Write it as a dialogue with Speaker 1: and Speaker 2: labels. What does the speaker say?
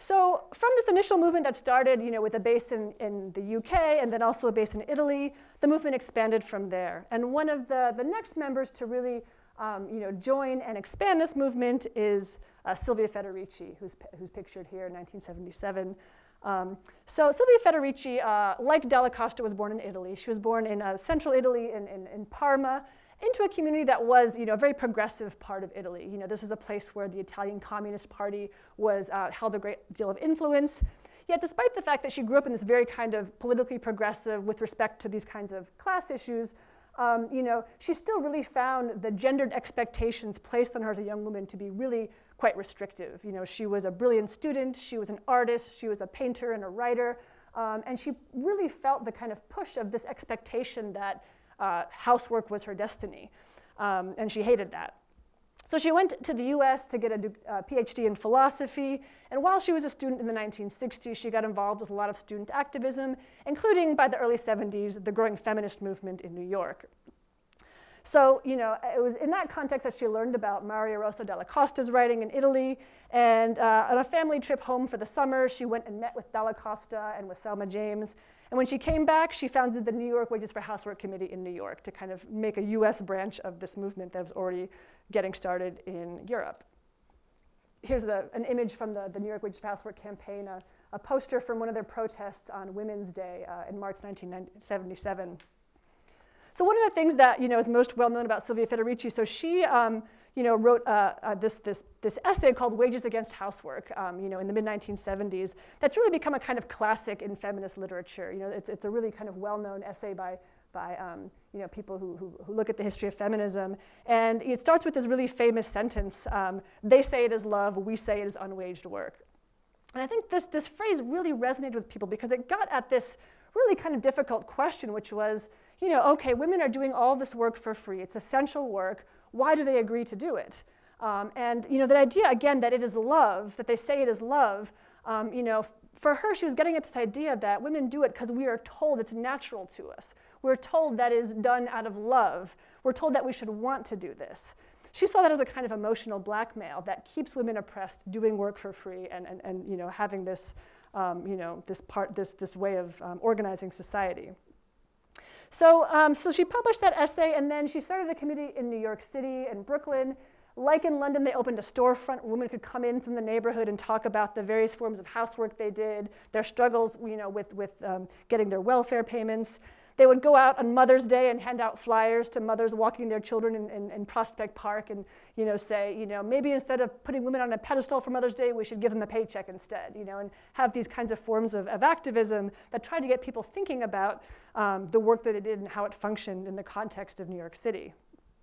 Speaker 1: So from this initial movement that started with a base in the UK and then also a base in Italy, the movement expanded from there. And one of the next members to really join and expand this movement is Silvia Federici, who's pictured here in 1977. So Silvia Federici, like Dalla Costa, was born in Italy. She was born in central Italy, in Parma, into a community that was, a very progressive part of Italy. This is a place where the Italian Communist Party held a great deal of influence. Yet, despite the fact that she grew up in this very kind of politically progressive with respect to these kinds of class issues, she still really found the gendered expectations placed on her as a young woman to be really quite restrictive. She was a brilliant student, she was an artist, she was a painter and a writer, and she really felt the kind of push of this expectation that housework was her destiny, and she hated that. So she went to the US to get a PhD in philosophy, and while she was a student in the 1960s, she got involved with a lot of student activism, including by the early 70s, the growing feminist movement in New York. So, it was in that context that she learned about Maria Rosa Dalla Costa's writing in Italy, and on a family trip home for the summer, she went and met with Dalla Costa and with Selma James, and when she came back, she founded the New York Wages for Housework Committee in New York to kind of make a US branch of this movement that was already getting started in Europe. Here's an image from the New York Wages for Housework campaign, a poster from one of their protests on Women's Day in March 1977. So one of the things that is most well known about Silvia Federici, so she wrote this essay called "Wages Against Housework" in the mid 1970s. That's really become a kind of classic in feminist literature. It's a really kind of well known essay by people who look at the history of feminism, and it starts with this really famous sentence: "They say it is love, we say it is unwaged work." And I think this phrase really resonated with people because it got at this really kind of difficult question, which was, okay, women are doing all this work for free. It's essential work. Why do they agree to do it? And that idea, again, that it is love, that they say it is love, for her, she was getting at this idea that women do it because we are told it's natural to us. We're told that is done out of love. We're told that we should want to do this. She saw that as a kind of emotional blackmail that keeps women oppressed, doing work for free, and having this, this way of organizing society. So she published that essay, and then she started a committee in New York City and Brooklyn. Like in London, they opened a storefront where women could come in from the neighborhood and talk about the various forms of housework they did, their struggles, with getting their welfare payments. They would go out on Mother's Day and hand out flyers to mothers walking their children in Prospect Park and, say, maybe instead of putting women on a pedestal for Mother's Day, we should give them a paycheck instead, and have these kinds of forms of activism that tried to get people thinking about the work that it did and how it functioned in the context of New York City.